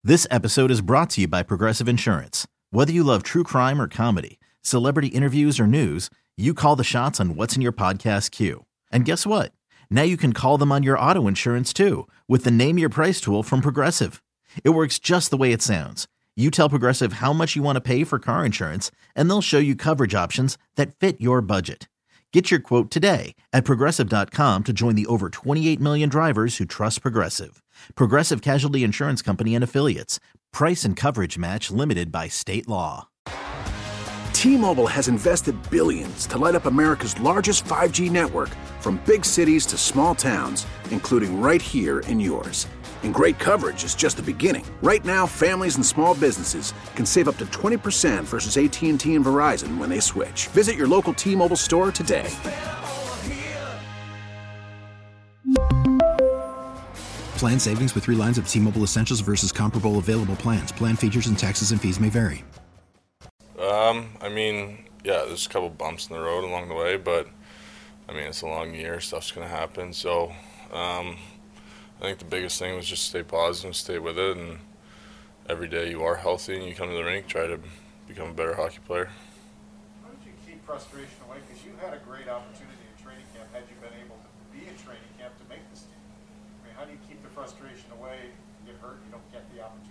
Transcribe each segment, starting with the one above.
This episode is brought to you by Progressive Insurance. Whether you love true crime or comedy, celebrity interviews or news, you call the shots on what's in your podcast queue. And guess what? Now you can call them on your auto insurance too with the Name Your Price tool from Progressive. It works just the way it sounds. You tell Progressive how much you want to pay for car insurance, and they'll show you coverage options that fit your budget. Get your quote today at Progressive.com to join the over 28 million drivers who trust Progressive. Progressive Casualty Insurance Company and Affiliates. Price and coverage match limited by state law. T-Mobile has invested billions to light up America's largest 5G network, from big cities to small towns, including right here in yours. And great coverage is just the beginning. Right now, families and small businesses can save up to 20% versus AT&T and Verizon when they switch. Visit your local T-Mobile store today. Plan savings with 3 lines of T-Mobile Essentials versus comparable available plans. Plan features and taxes and fees may vary. There's a couple bumps in the road along the way, but it's a long year. Stuff's going to happen. So I think the biggest thing was just stay positive, stay with it, and every day you are healthy and you come to the rink, try to become a better hockey player. How did you keep frustration away? Because you had a great opportunity in training camp had you been able to be in training camp to make this team. How do you keep the frustration away? You get hurt, you don't get the opportunity.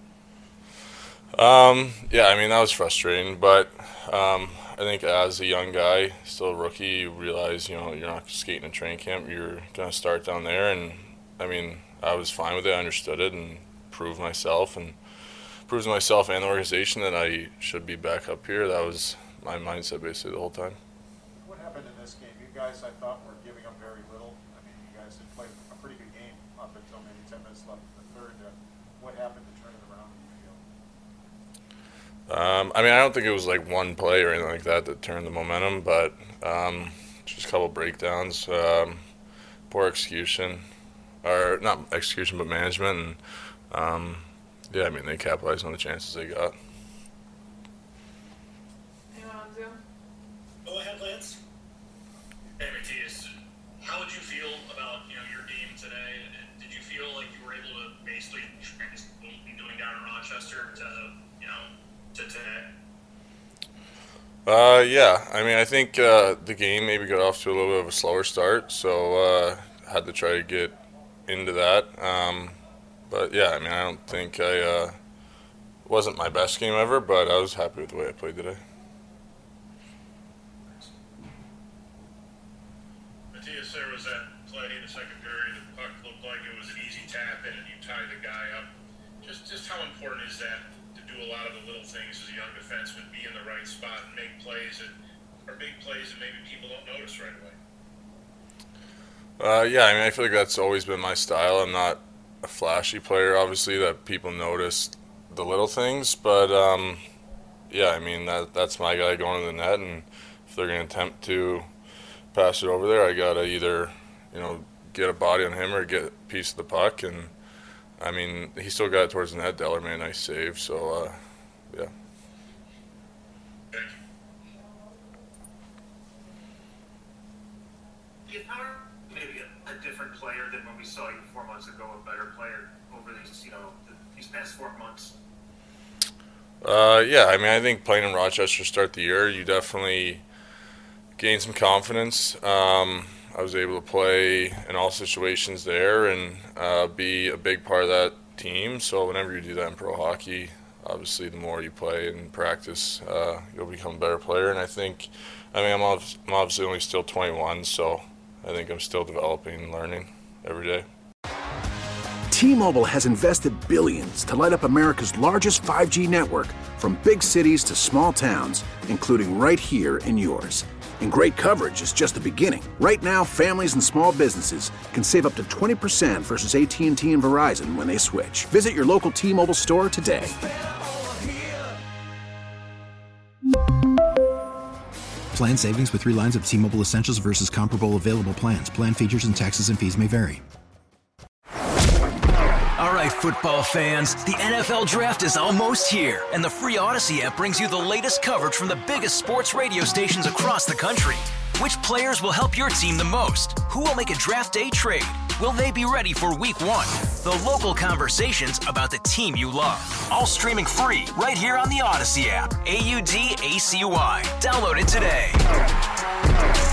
That was frustrating, but I think as a young guy, still a rookie, you realize, you're not skating in training camp. You're going to start down there, and I was fine with it. I understood it and proved myself and the organization that I should be back up here. That was my mindset basically the whole time. What happened in this game? You guys, I thought, were giving up very little. You guys had played a pretty good game up until maybe 10 minutes left in the third. What happened to turn it around, do you feel? I don't think it was like one play or anything like that turned the momentum, but just a couple breakdowns, poor execution. Or not execution, but management. And, they capitalized on the chances they got. Anyone on Zoom? Go ahead, Lance. Hey, Matthias. How would you feel about your game today? Did you feel like you were able to basically translate doing down in Rochester to today? I think the game maybe got off to a little bit of a slower start, so had to try to get into that. I don't think wasn't my best game ever, but I was happy with the way I played today. Matthias, there was that play in the second period. The puck looked like it was an easy tap in, and you tied the guy up. Just how important is that to do a lot of the little things as a young defenseman, be in the right spot and make plays that are big plays that maybe people don't notice right away? I feel like that's always been my style. I'm not a flashy player, obviously, that people notice the little things, but that's my guy going to the net, and if they're going to attempt to pass it over there, I got to either, get a body on him or get a piece of the puck, and he still got it towards the net. Deller made a nice save, so yeah. Is Power maybe a different player than when we saw you 4 months ago, a better player over these past 4 months? I think playing in Rochester to start the year, you definitely gain some confidence. I was able to play in all situations there and be a big part of that team. So whenever you do that in pro hockey, obviously the more you play and practice, you'll become a better player. And I think, I'm obviously only still 21, so I think I'm still developing and learning every day. T-Mobile has invested billions to light up America's largest 5G network, from big cities to small towns, including right here in yours. And great coverage is just the beginning. Right now, families and small businesses can save up to 20% versus AT&T and Verizon when they switch. Visit your local T-Mobile store today. Plan savings with 3 lines of T-Mobile Essentials versus comparable available plans. Plan features and taxes and fees may vary. All right, football fans, the NFL Draft is almost here, and the free Odyssey app brings you the latest coverage from the biggest sports radio stations across the country. Which players will help your team the most? Who will make a draft day trade? Will they be ready for Week 1? The local conversations about the team you love. All streaming free right here on the Odyssey app. AUDACY. Download it today.